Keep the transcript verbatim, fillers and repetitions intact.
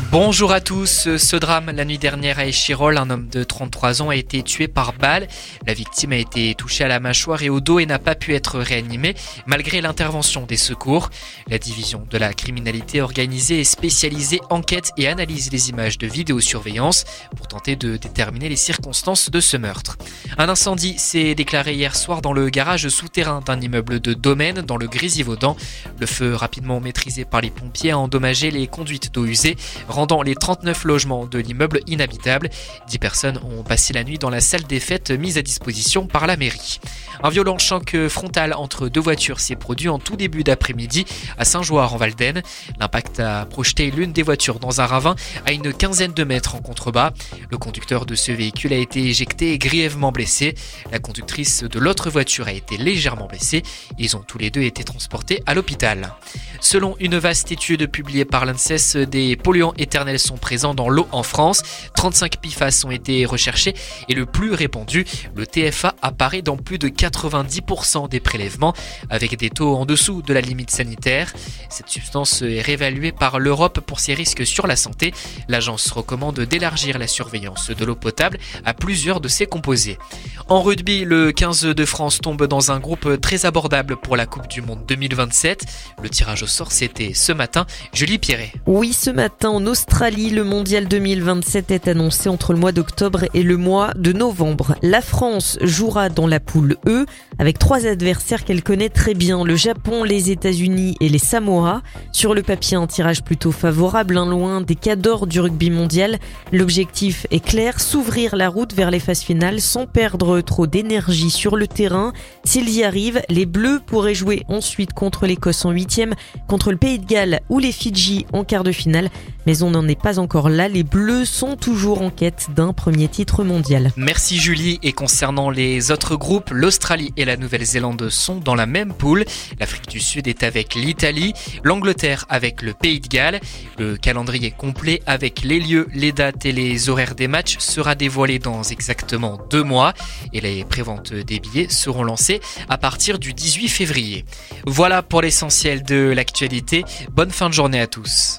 Bonjour à tous. Ce drame la nuit dernière à Échirolles, un homme de trente-trois ans a été tué par balle. La victime a été touchée à la mâchoire et au dos et n'a pas pu être réanimée malgré l'intervention des secours. La division de la criminalité organisée et spécialisée enquête et analyse les images de vidéosurveillance pour tenter de déterminer les circonstances de ce meurtre. Un incendie s'est déclaré hier soir dans le garage souterrain d'un immeuble de domaine dans le Grésivaudan. Le feu, rapidement maîtrisé par les pompiers, a endommagé les conduites d'eau usée, rendant les trente-neuf logements de l'immeuble inhabitables. dix personnes ont passé la nuit dans la salle des fêtes mise à disposition par la mairie. Un violent choc frontal entre deux voitures s'est produit en tout début d'après-midi à Saint-Joire en Val-d'Aisne. L'impact a projeté l'une des voitures dans un ravin à une quinzaine de mètres en contrebas. Le conducteur de ce véhicule a été éjecté et grièvement blessé. La conductrice de l'autre voiture a été légèrement blessée. Ils ont tous les deux été transportés à l'hôpital. Selon une vaste étude publiée par l'ANSES, des polluants éternels sont présents dans l'eau en France. trente-cinq P F A S ont été recherchés et le plus répandu, le T F A, apparaît dans plus de quatre-vingt-dix pour cent des prélèvements avec des taux en dessous de la limite sanitaire. Cette substance est réévaluée par l'Europe pour ses risques sur la santé. L'agence recommande d'élargir la surveillance de l'eau potable à plusieurs de ses composés. En rugby, le quinze de France tombe dans un groupe très abordable pour la Coupe du Monde deux mille vingt-sept. Le tirage au sort, c'était ce matin. Julie Pierret. Oui, ce matin en Australie, le mondial deux mille vingt-sept est annoncé entre le mois d'octobre et le mois de novembre. La France jouera dans la poule E avec trois adversaires qu'elle connaît très bien, le Japon, les États-Unis et les Samoa. Sur le papier, un tirage plutôt favorable, un loin des cadors du rugby mondial. L'objectif est clair, s'ouvrir la route vers les phases finales sans perdre trop d'énergie sur le terrain. S'ils y arrivent, les Bleus pourraient jouer ensuite contre l'Écosse en huitième, contre le Pays de Galles ou les Fidji en quart de finale. Mais on n'en est pas encore là, les Bleus sont toujours en quête d'un premier titre mondial. Merci Julie. Et concernant les autres groupes, l'Australie et la Nouvelle-Zélande sont dans la même poule. L'Afrique du Sud est avec l'Italie, l'Angleterre avec le Pays de Galles. Le calendrier complet avec les lieux, les dates et les horaires des matchs sera dévoilé dans exactement deux mois. Et les préventes des billets seront lancées à partir du dix-huit février. Voilà pour l'essentiel de l'actualité. Bonne fin de journée à tous.